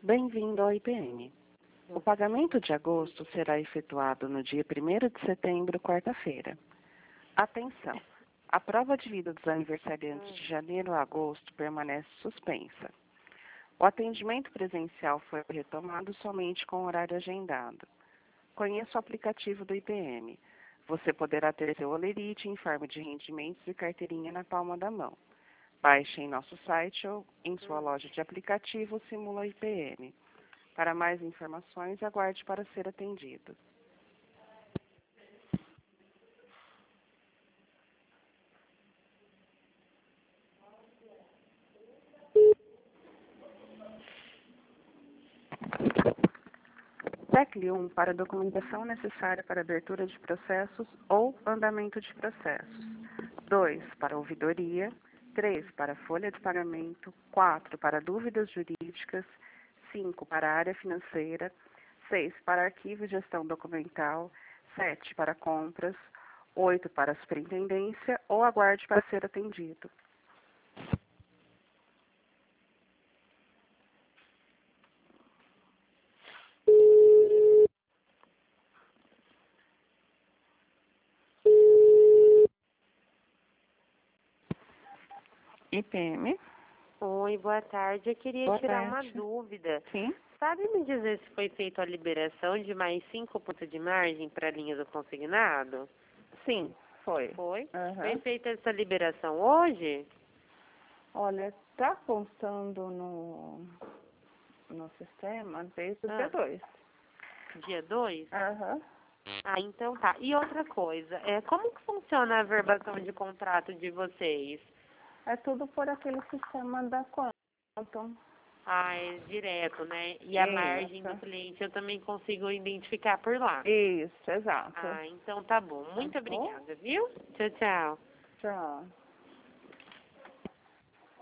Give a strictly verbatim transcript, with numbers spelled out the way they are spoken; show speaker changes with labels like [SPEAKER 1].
[SPEAKER 1] Bem-vindo ao I P M. O pagamento de agosto será efetuado no dia primeiro de setembro, quarta-feira. Atenção! A prova de vida dos aniversariantes de janeiro a agosto permanece suspensa. O atendimento presencial foi retomado somente com horário agendado. Conheça o aplicativo do I P M. Você poderá ter seu holerite em forma de rendimentos e carteirinha na palma da mão. Baixe em nosso site ou em sua loja de aplicativo Simula I P M. Para mais informações, aguarde para ser atendido. Tecle um para a documentação necessária para abertura de processos ou andamento de processos. dois para ouvidoria. três para folha de pagamento. quatro para dúvidas jurídicas. cinco para a área financeira. seis para arquivo e gestão documental. sete para compras. oito para a superintendência ou aguarde para ser atendido. I P M.
[SPEAKER 2] Oi, boa tarde. Eu queria
[SPEAKER 1] Boa
[SPEAKER 2] tirar
[SPEAKER 1] tarde.
[SPEAKER 2] uma dúvida.
[SPEAKER 1] Sim?
[SPEAKER 2] Sabe me dizer se foi feita a liberação de mais cinco pontos de margem para a linha do consignado?
[SPEAKER 1] Sim, foi.
[SPEAKER 2] Foi?
[SPEAKER 1] Aham.
[SPEAKER 2] Foi feita essa liberação hoje?
[SPEAKER 1] Olha, está constando no, no sistema desde o
[SPEAKER 2] Ah.
[SPEAKER 1] dia dois.
[SPEAKER 2] Dia dois?
[SPEAKER 1] Aham.
[SPEAKER 2] Ah, então tá. E outra coisa, é, como que funciona a verbação de contrato de vocês?
[SPEAKER 1] É tudo por aquele sistema da conta.
[SPEAKER 2] Ah, é direto, né? E a margem do
[SPEAKER 1] Isso.
[SPEAKER 2] cliente eu também consigo identificar por lá.
[SPEAKER 1] Isso, exato.
[SPEAKER 2] Ah, então tá bom. Muito
[SPEAKER 1] Tá bom?
[SPEAKER 2] obrigada, viu? Tchau, tchau.
[SPEAKER 1] Tchau.